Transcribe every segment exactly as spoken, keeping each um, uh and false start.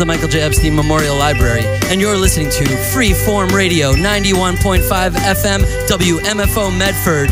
the Michael J. Epstein Memorial Library, and you're listening to Freeform Radio, ninety-one point five F M, W M F O Medford.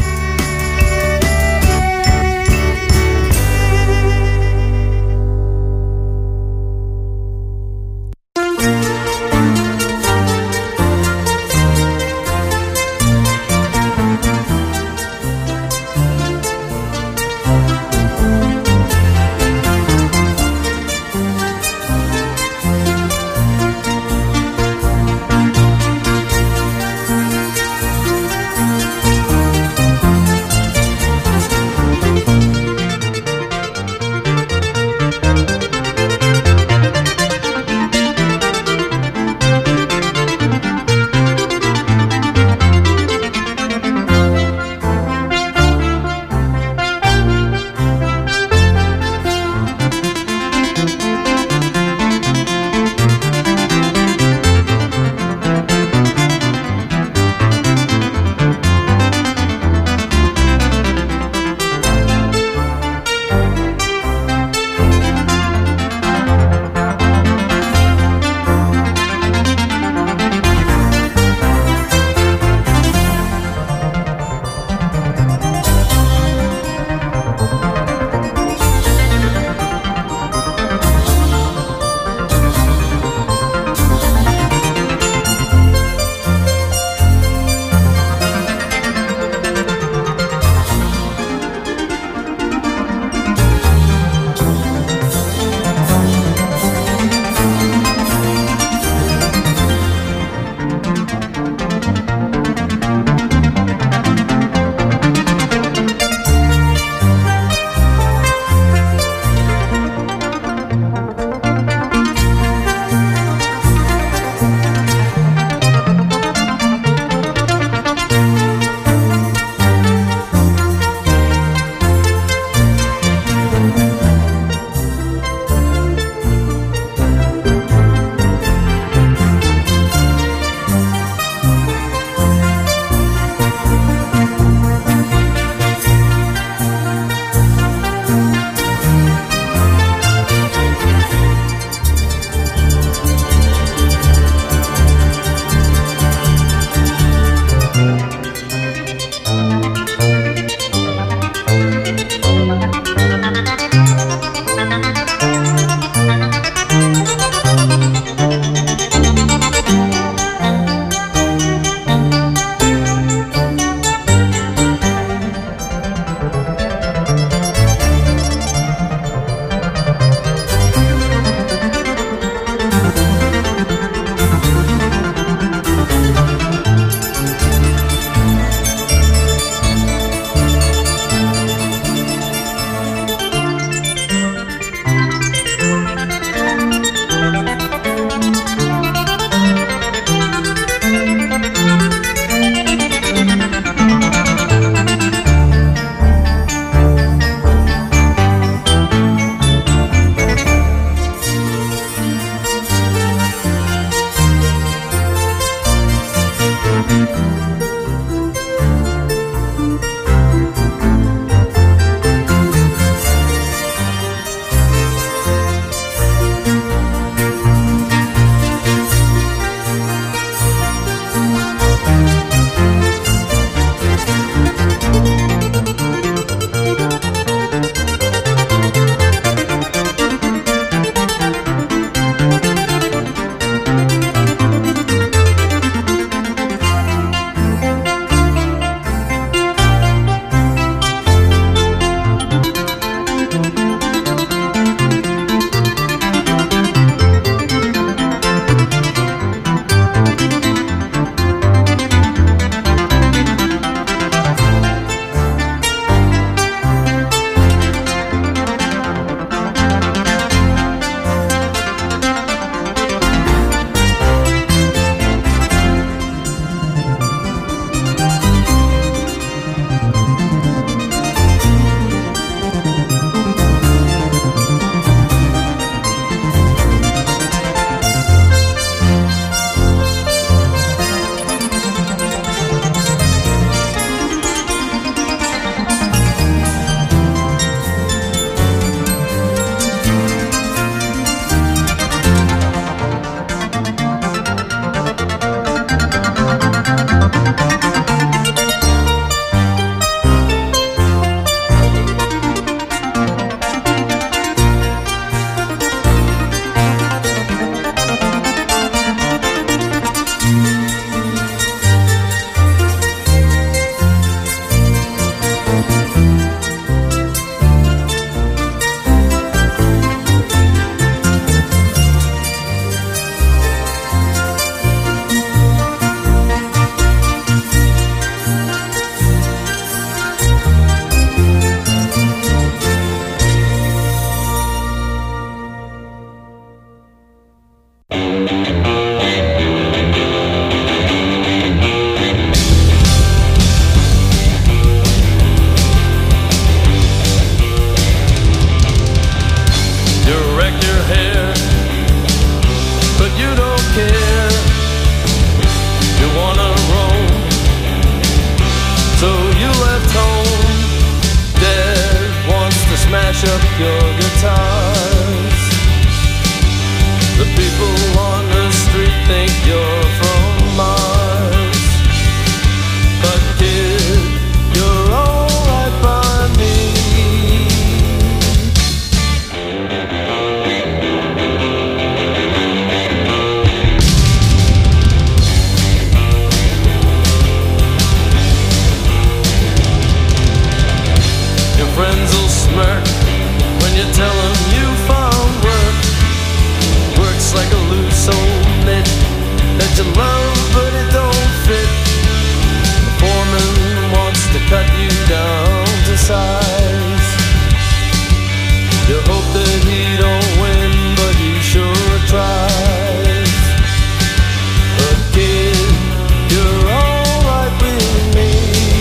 smirk when you tell them you found work. Works like a loose old knit that you love but it don't fit. The foreman wants to cut you down to size. You hope that he don't win, but he sure tries. But kid, you're alright with me.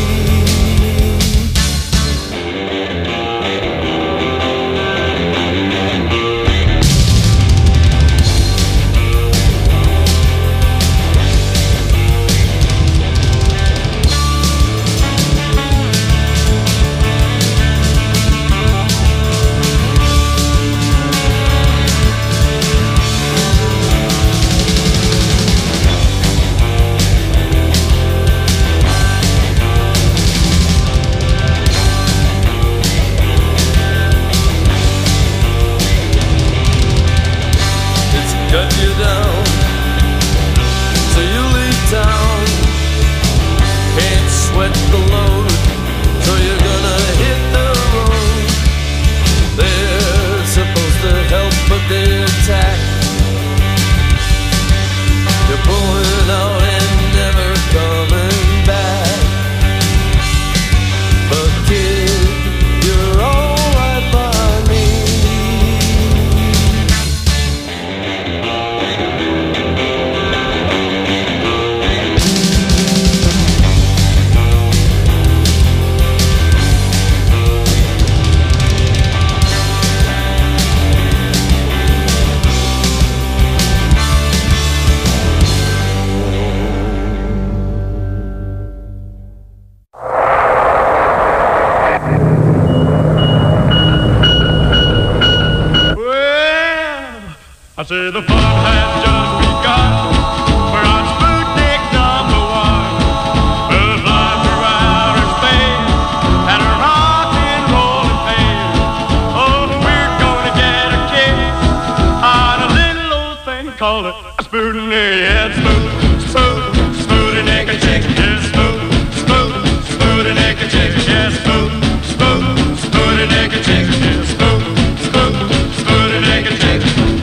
Cut you down, so you leave town. Can't sweat the load, so you're gonna hit the road. They're supposed to help, but they attack. You're pulling out and never coming back. But kid, you're alright by me. I say the fun has just begun. We're on Sputnik number one. We'll fly through outer space at a rock and rollin' pace. Oh, we're gonna get a kick on a little old thing called a Sputnik. Yeah, Spoot, Spoot, Sputnik a chick. Yeah, Spoot, Spoot, Sputnik a chick. Yeah, Spoot, Spoot, Sputnik a chick. Yeah, Spoot, Spoot, Sputnik a chick.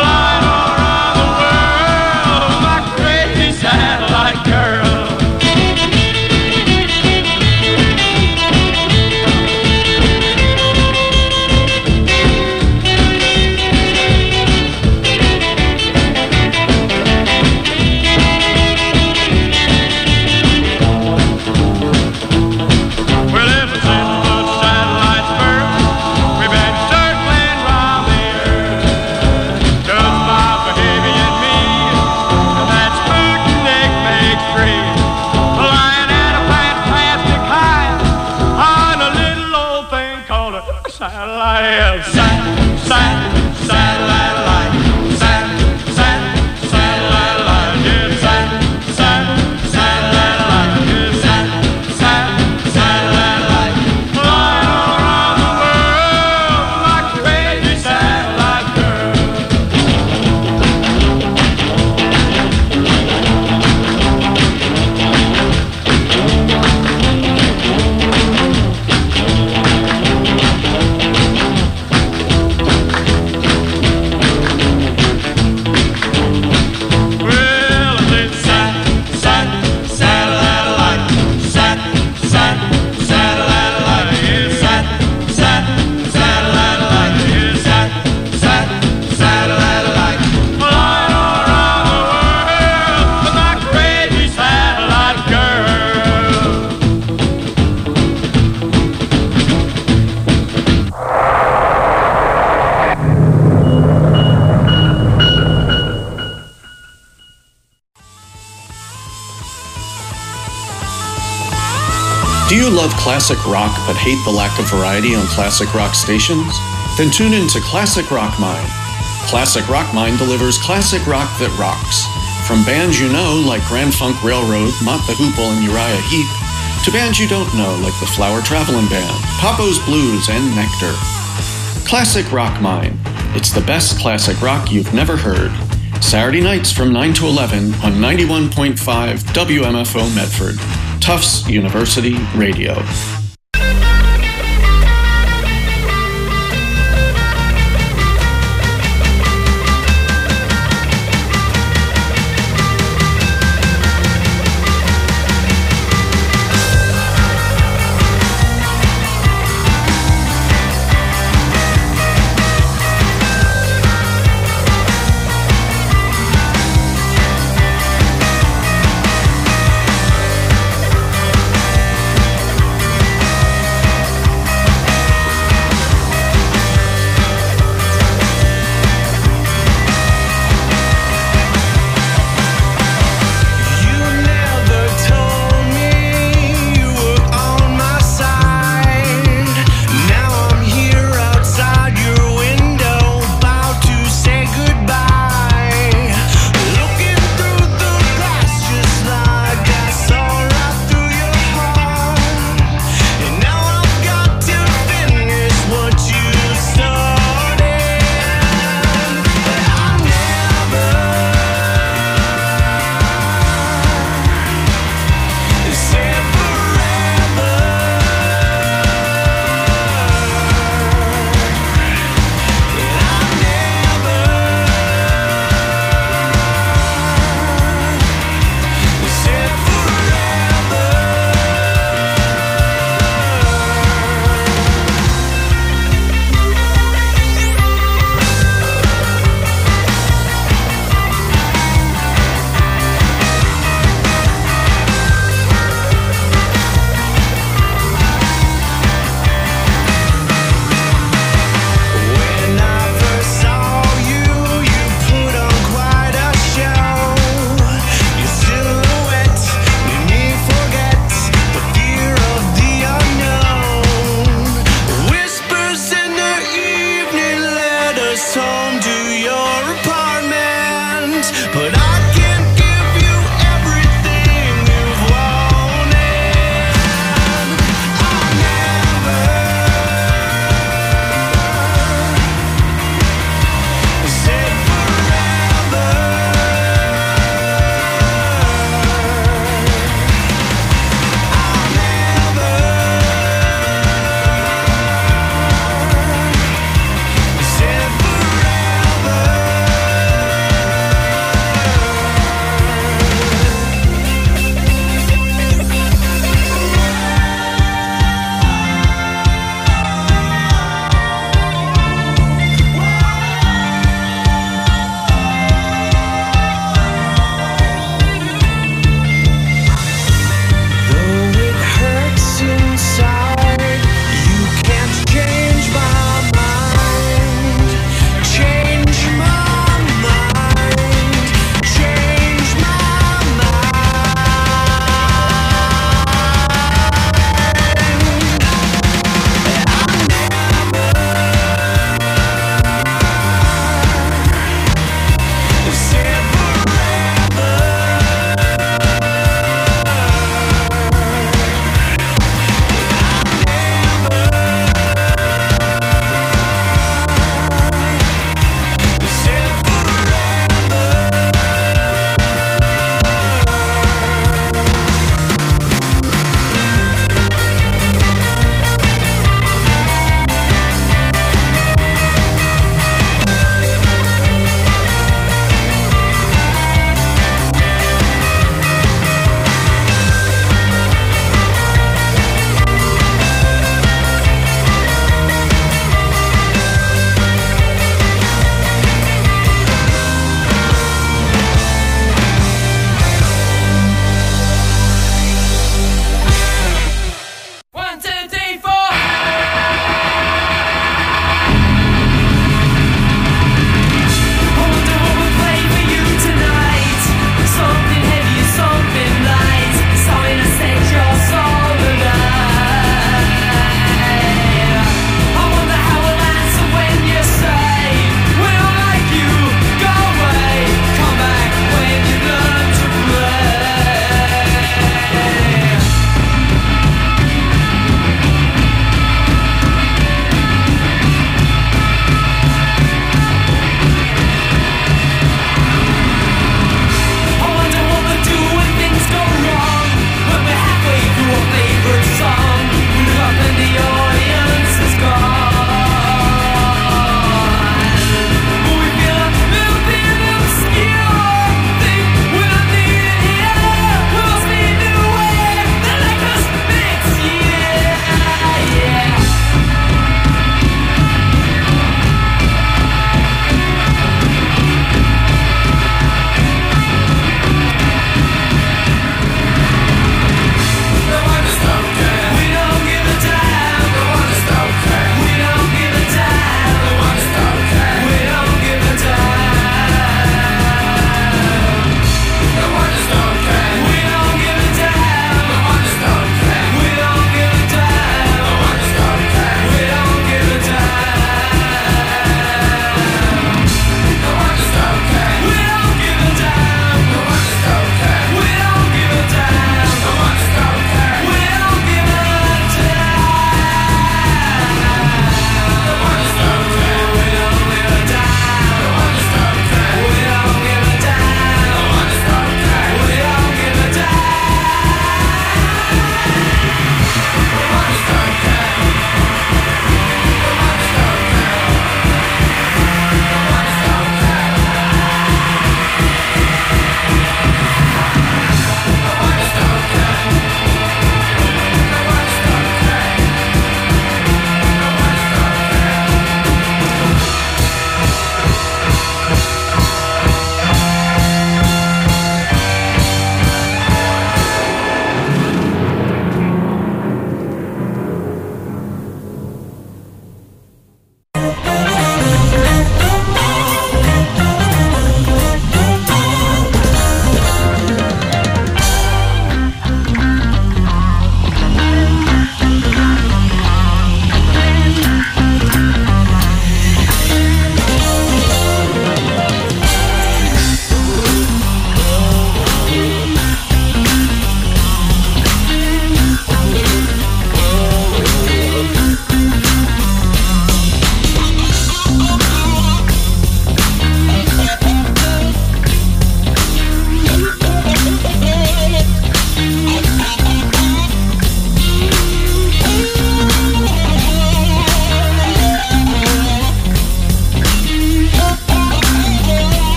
Satellite, sat, sat, satellite light, sat, sat, satellite light, yeah, sat, sat, satellite light, yeah, sat, sat, satellite light, flying all around the world like a crazy satellite Do you love classic rock but hate the lack of variety on classic rock stations? Then tune in to Classic Rock Mine. Classic Rock Mine delivers classic rock that rocks. From bands you know like Grand Funk Railroad, Mott the Hoople, and Uriah Heep, to bands you don't know like the Flower Traveling Band, Papo's Blues, and Nectar. Classic Rock Mine. It's the best classic rock you've never heard. Saturday nights from nine to eleven on ninety-one point five W M F O Medford. Tufts University Radio.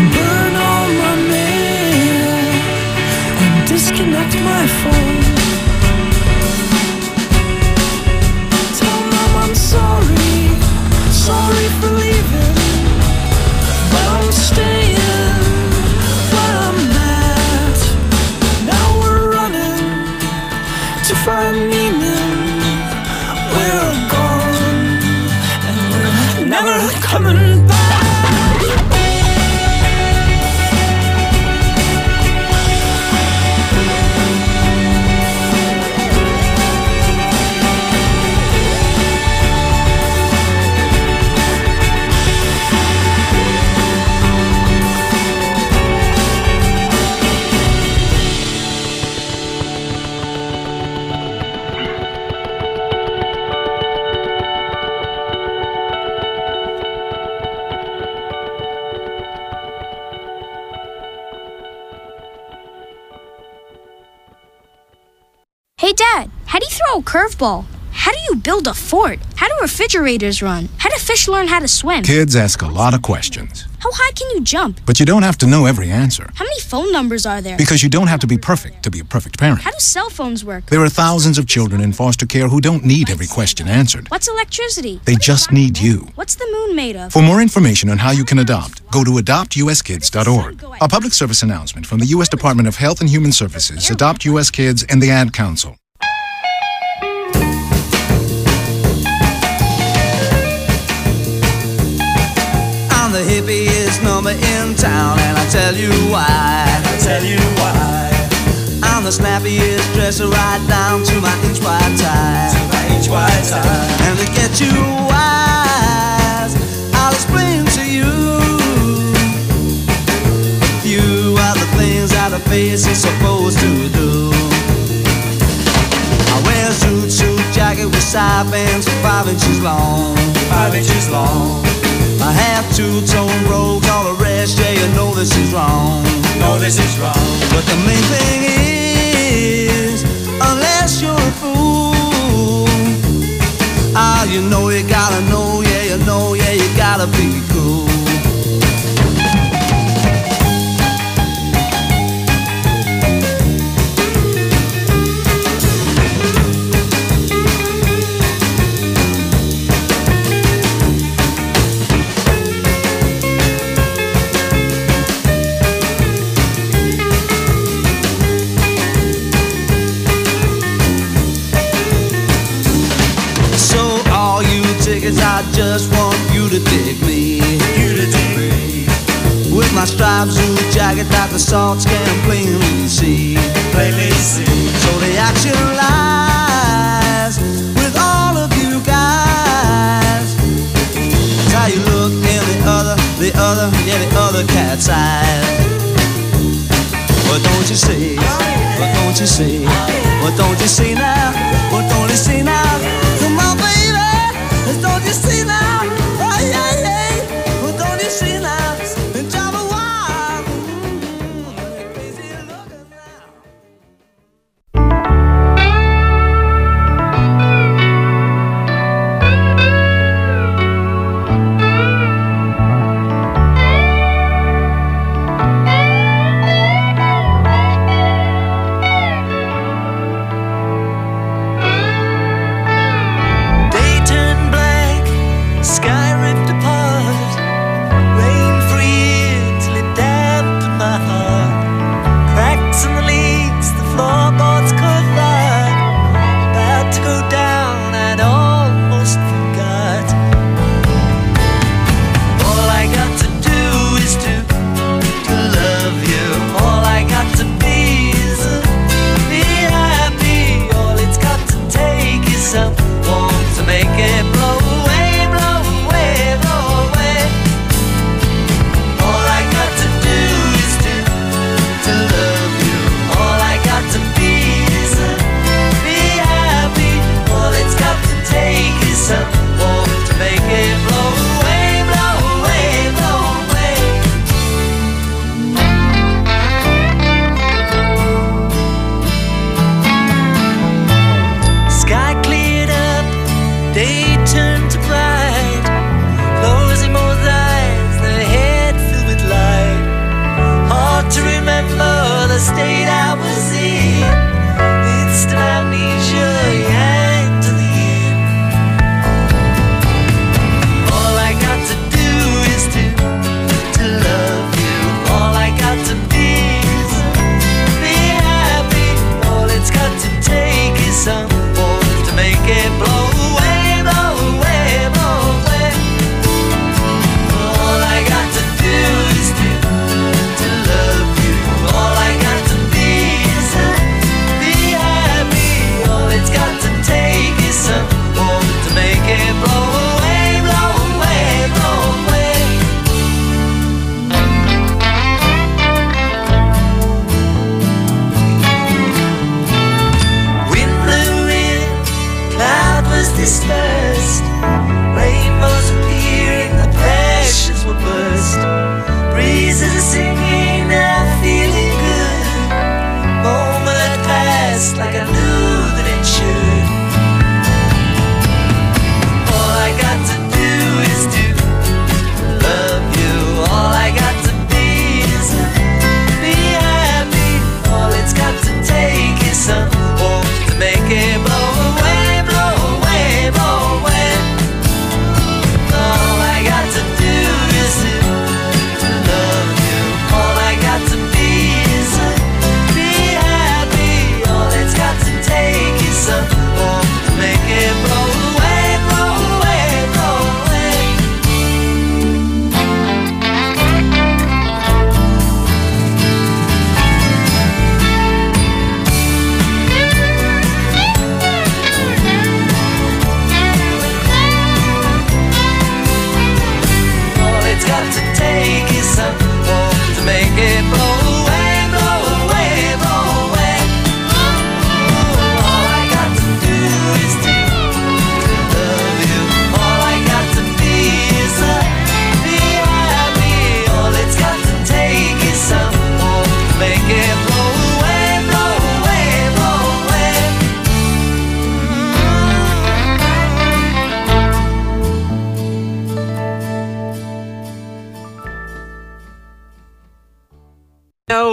can burn all my mail and disconnect my phone. Tell mom I'm sorry, sorry for leaving, but I'm staying where I'm at. Now we're running to find meaning. We're gone and we're never coming back. Hey, Dad, how do you throw a curveball? How do you build a fort? How do refrigerators run? How do fish learn how to swim? Kids ask a lot of questions. How high can you jump? But you don't have to know every answer. How many phone numbers are there? Because you don't have to be perfect to be a perfect parent. How do cell phones work? There are thousands of children in foster care who don't need every question answered. What's electricity? They just need you. What's the moon made of? For more information on how you can adopt, go to adopt u s kids dot org. A public service announcement from the U S Department of Health and Human Services, Adopt U S Kids, and the Ad Council. I'm the hippiest number in town, and I tell you why. I tell you why. I'm the snappiest dresser right down to my inch wide tie. To my inch wide tie. And to get you wise, I'll explain to you. You are the things that a face is supposed to do. I wear a suit, suit jacket with side bands five inches long. Five inches long. I have two-tone robes, all the rest, yeah, you know this is wrong. No, this is wrong. But the main thing is, unless you're a fool, ah, you know you gotta know, yeah, you know, yeah, you gotta be cool. I just want you to dig me, you to dig me. With my striped suit jacket that the salts can plainly see, plainly see. So the action lies with all of you guys. It's how you look in the other, the other, yeah, the other cat's eyes. What don't you see? What don't you see? What don't you see now? What don't you see now? Come on, baby. Don't you see now? Oh, yeah, yeah. Well, don't you see now? And drive a wild. Mm-hmm. Crazy looking now.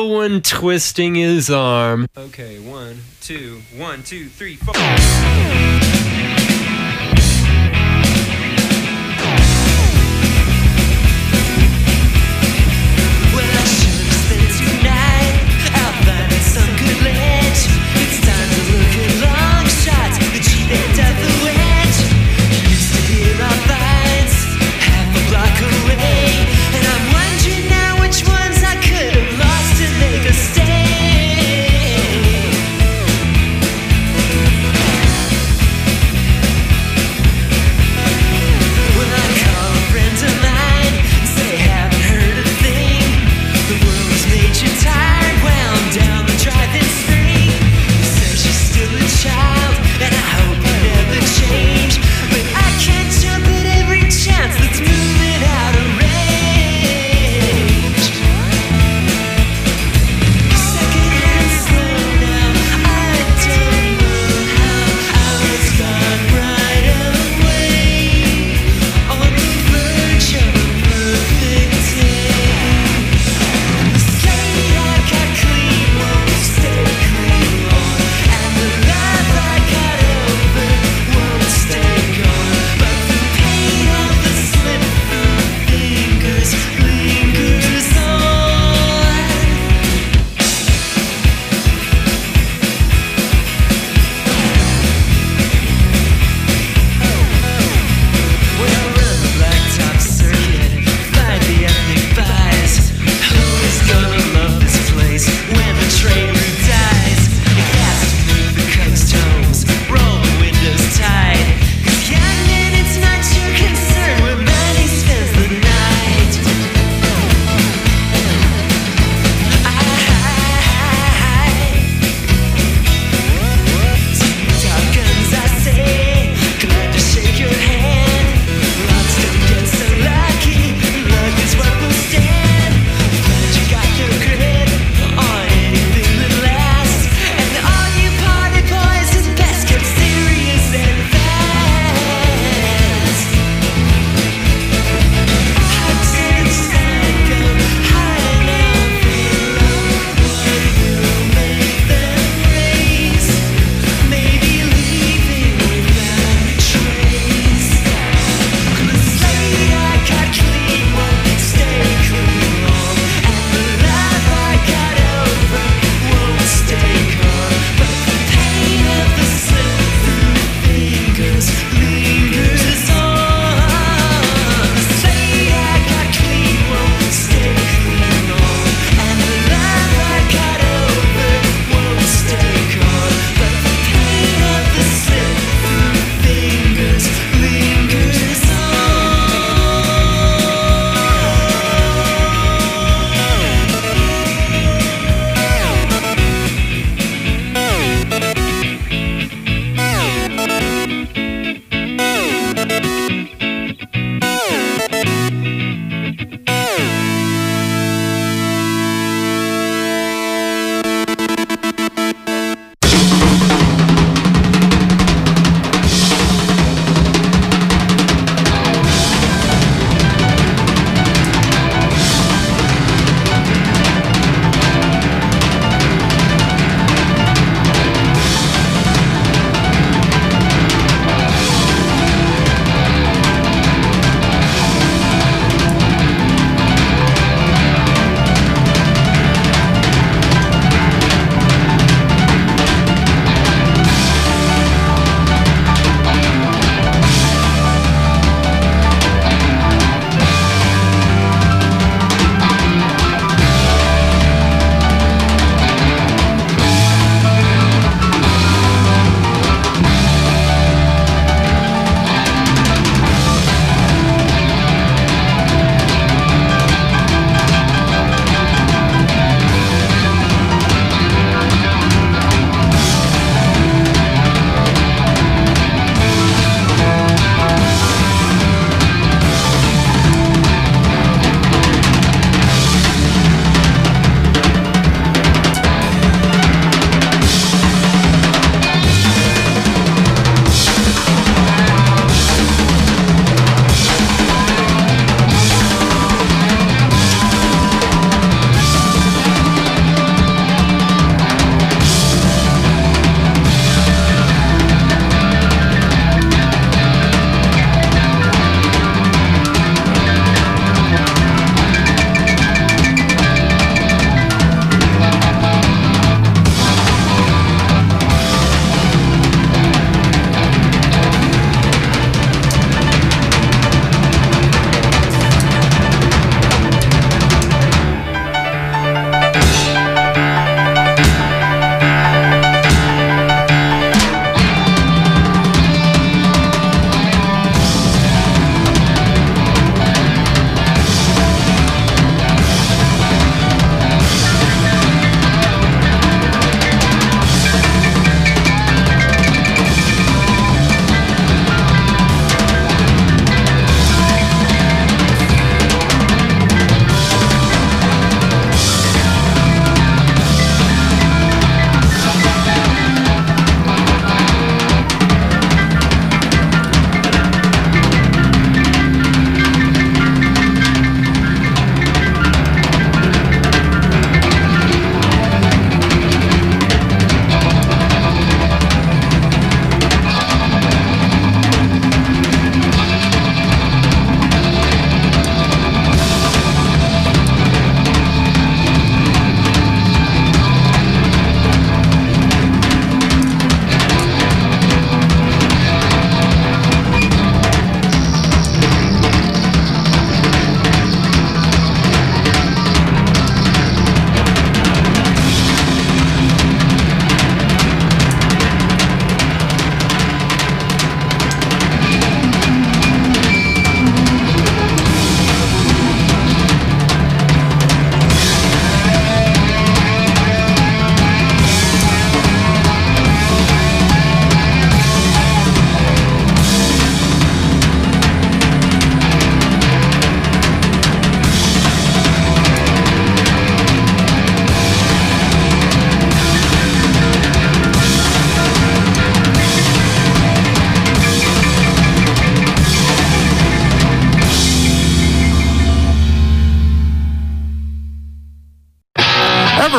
one twisting his arm. Okay, one, two, one, two, three, four. Stay.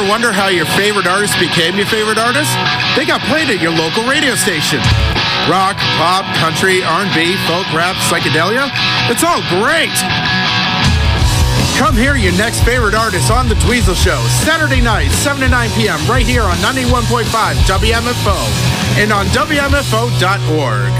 wonder how your favorite artist became your favorite artist? They got played at your local radio station. Rock, pop, country, R and B, folk, rap, psychedelia. It's all great. Come hear your next favorite artist on The Dweezil Show, Saturday night, seven to nine p.m. right here on ninety-one point five W M F O and on W M F O dot org.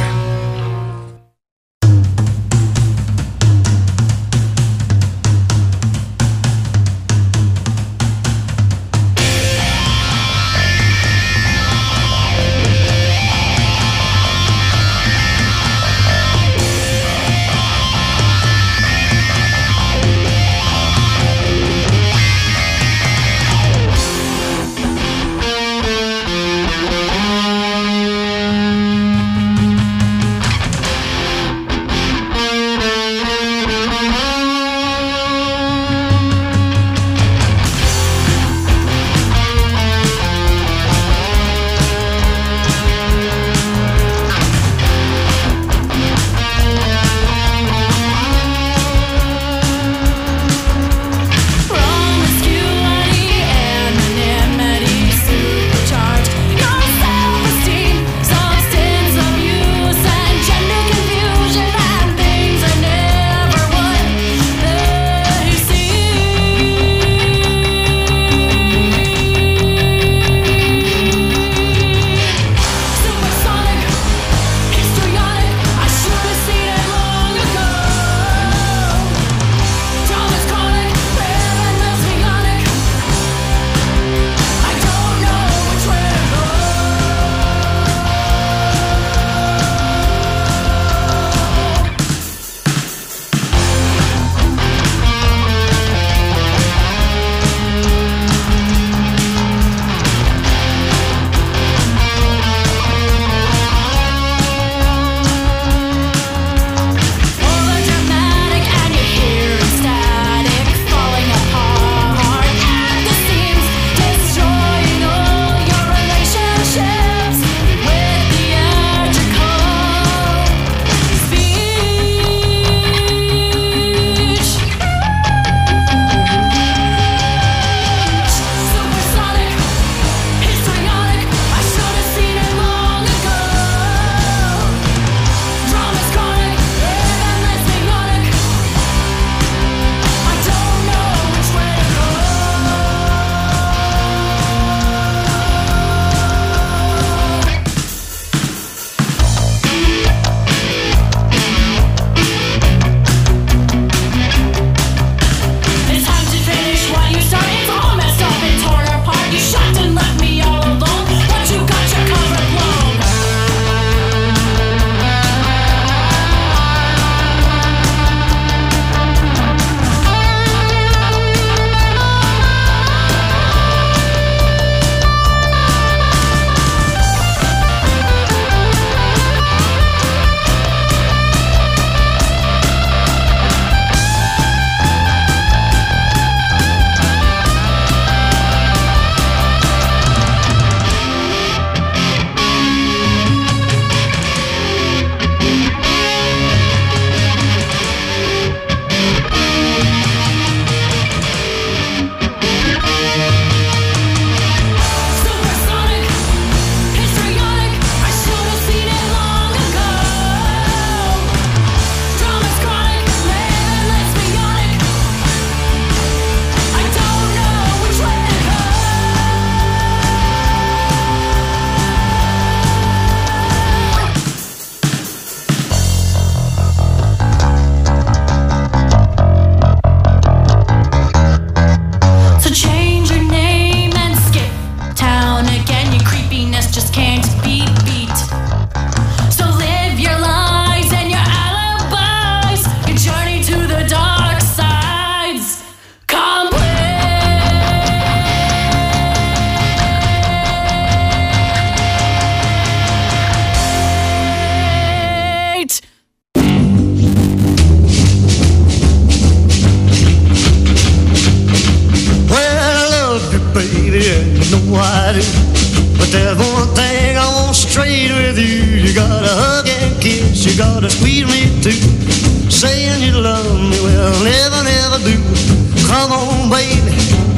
gotta squeeze me too. Saying you love me, well, never, never do. Come on, baby, do what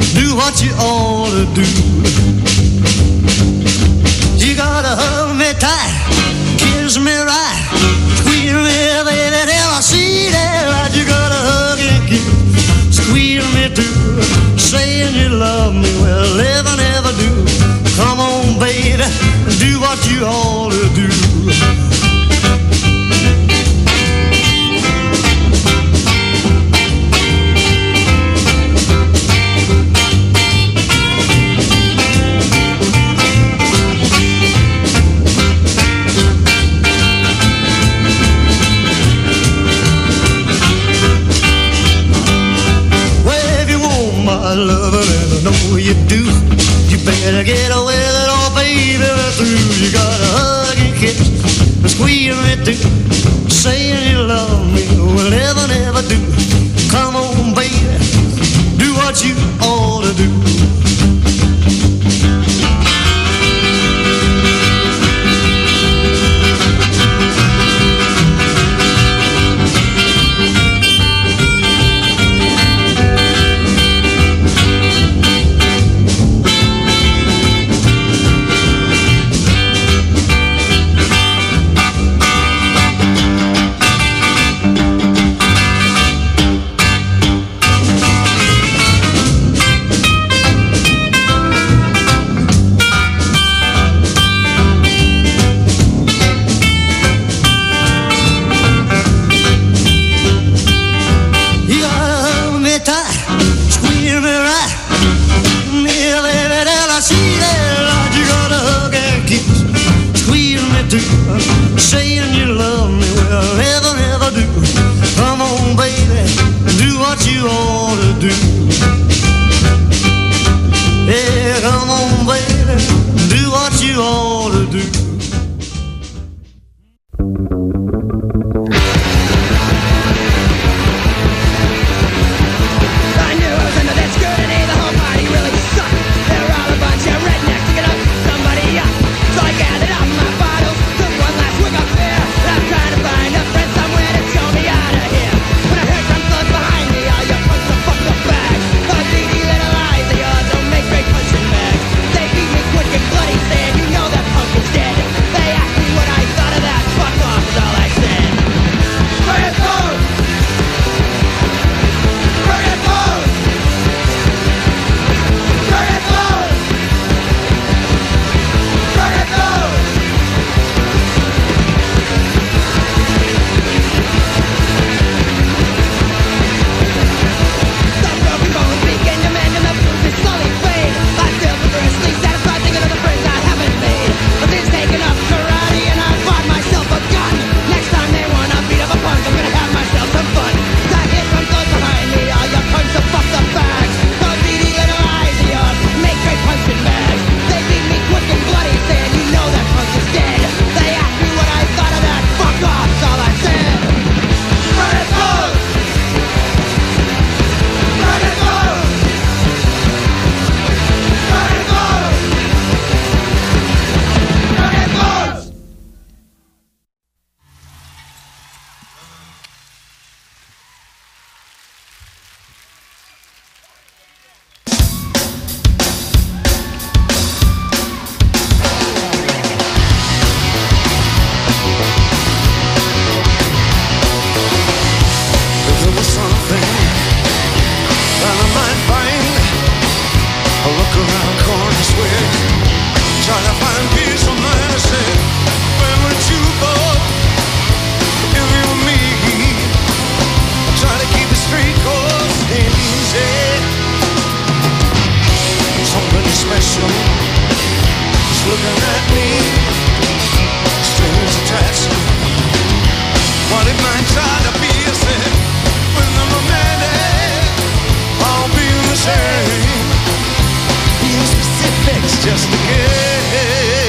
what you ought to do. You gotta hug me tight, kiss me right, squeeze me, baby, till I see that light. You gotta hug and kiss, squeeze me too, saying you love me, well, never, never do. Come on, baby, do what you ought to do. I love it and I know you do. You better get away with it, oh baby, we're through. You gotta hug and kiss and squeeze me too, saying you love me will never, never do. Come on, baby, do what you ought to do. Saying you love me, well, never, never do. Come on, baby, do what you ought to do. Yeah, come on, baby, do what you ought to do. I knew I was under that skirt and hey, the whole party really sucked. They were all a bunch of rednecks to get up somebody up. So I gathered up my bottles, took one last swig up there, and I'm trying to find a friend somewhere to show me out of here. When I heard some thugs behind me, all your punks are fucked up bags. Those beady little eyes of yours don't make great punching bags. They beat me quick and bloody, saying you know that punk is dead. They asked me what I thought of that, fuck off is all I said. Burn it down! Burn it down! Burn it down! Burn it down! The broken bones begin to mend and the bruises slowly fade. I still perversely satisfied thinking of the friends I haven't made. But things taken up karate and I bought myself a gun. Next time they wanna beat up a punk, I'm gonna have myself some fun. I hear from those behind me, all your punks are fucked up bags. Those beady little eyes of yours make great punching bags. They beat me quick and bloody, saying you know that punk is dead. They asked me what I thought of that, fuck off is all I said. Burn it down! Burn it down! Burn it down! Burn it down! If there was something that I might find, I look around corners with, try to find peace of mind. I said, where would you go if you were me? Try to keep it straight, cause it ain't easy. Somebody special is looking at me, strings attached. What it might try to be, I said, when I'm romantic, I'll be the same. Be specifics just to get.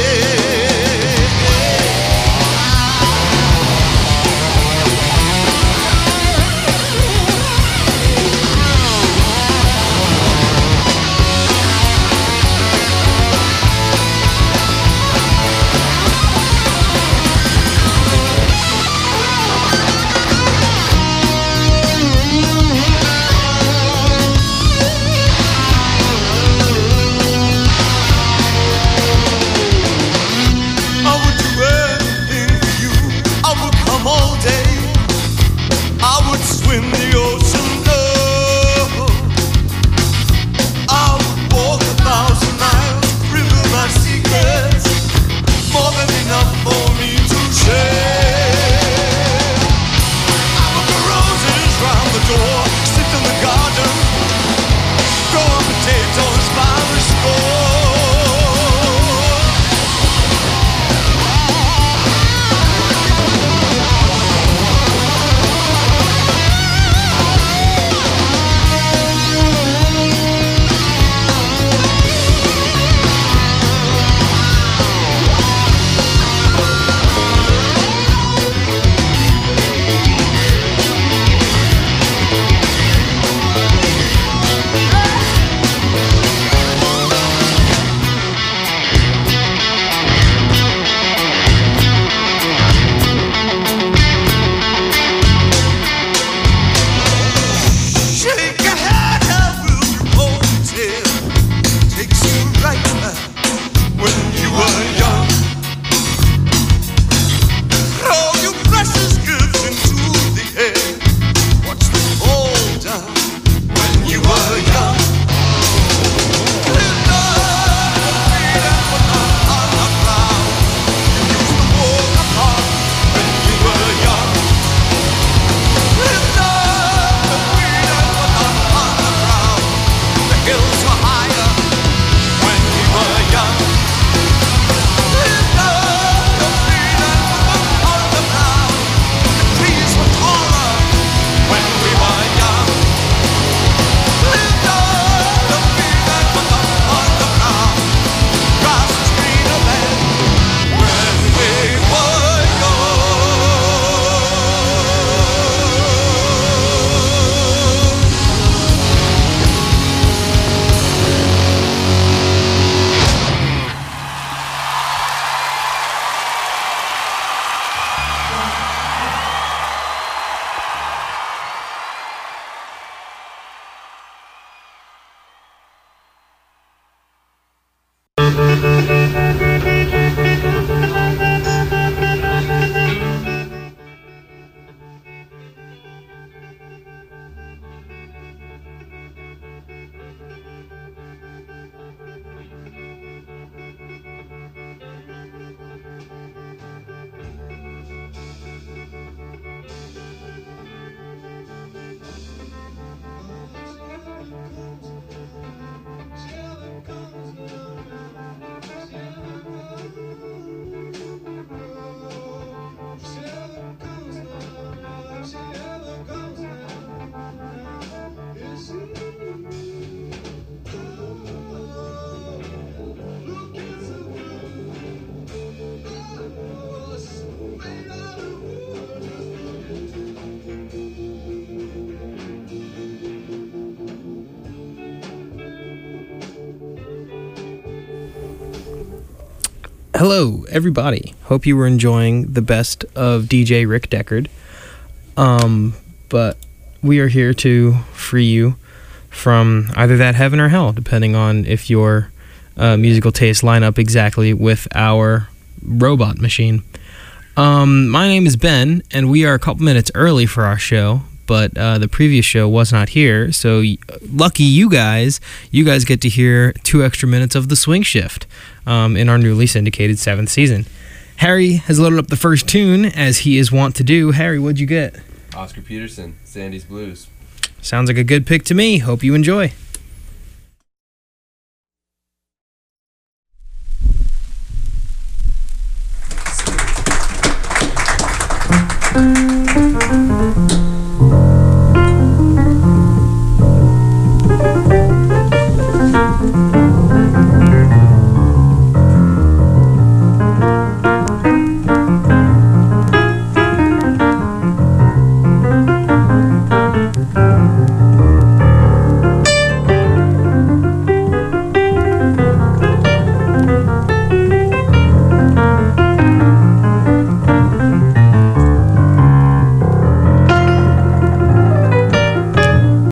Hello, everybody. Hope you were enjoying the best of D J Rick Deckard. Um, but we are here to free you from either that heaven or hell, depending on if your uh, musical tastes line up exactly with our robot machine. Um, my name is Ben, and we are a couple minutes early for our show, but uh, the previous show was not here, so y- lucky you guys, you guys get to hear two extra minutes of The Swing Shift um, in our newly syndicated seventh season. Harry has loaded up the first tune, as he is wont to do. Harry, what'd you get? Oscar Peterson, Sandy's Blues. Sounds like a good pick to me. Hope you enjoy.